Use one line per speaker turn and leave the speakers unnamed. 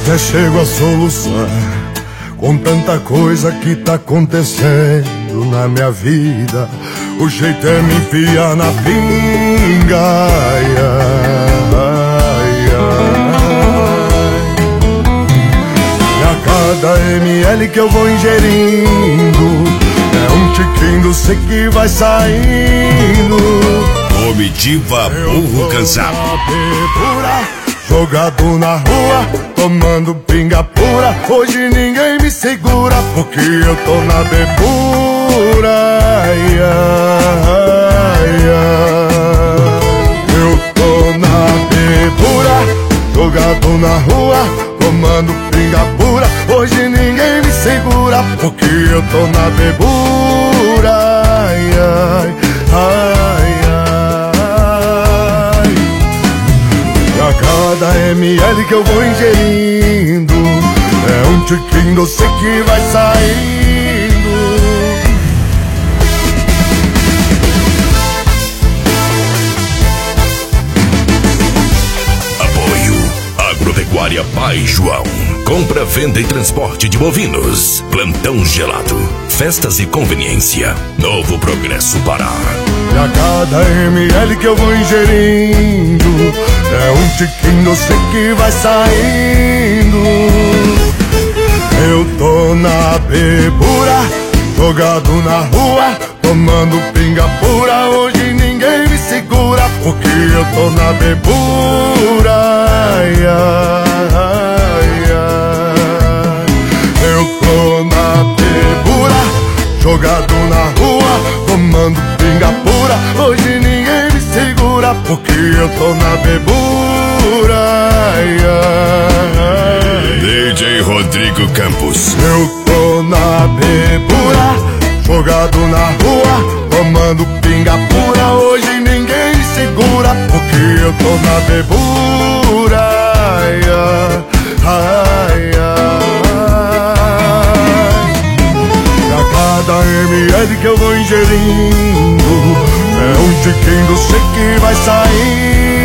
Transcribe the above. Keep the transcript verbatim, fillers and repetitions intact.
até chego a soluçar com tanta coisa que tá acontecendo na minha vida. O jeito é me enfiar na pinga. Ai, ai, ai. E a cada ml que eu vou ingerindo é um tiquinho do sei que vai saindo.
Comitiva Burro Cansado.
Jogado na rua, tomando pinga pura. Hoje ninguém me segura, porque eu tô na bebura. Ai, ai, ai. Eu tô na bebura, jogado na rua, tomando pinga pura. Hoje ninguém me segura, porque eu tô na bebura. Ai, ai, ai, ai. A cada ml que eu vou ingerindo é um tiquinho doce que vai saindo.
Apoio Agropecuária Pai João. Compra, venda e transporte de bovinos. Plantão Gelado. Festas e conveniência. Novo Progresso Pará.
E a cada ml que eu vou ingerindo é um tiquinho doce que vai saindo. Eu tô na bebura, jogado na rua, tomando pinga pura. Hoje ninguém me segura, porque eu tô na bebura. Ai, ai, ai. Eu tô na bebura, jogado na rua, tomando pinga pura. Hoje ninguém me segura, porque eu tô na bebura. Ai, ai, ai.
D J Rodrigo Campos.
Eu tô na bebura, jogado na rua, tomando pinga pura. Hoje ninguém me segura, porque eu tô na bebura. Ai, ai, ai, ai. A cada ml que eu vou ingerindo é um tiquinho doce que vai sair.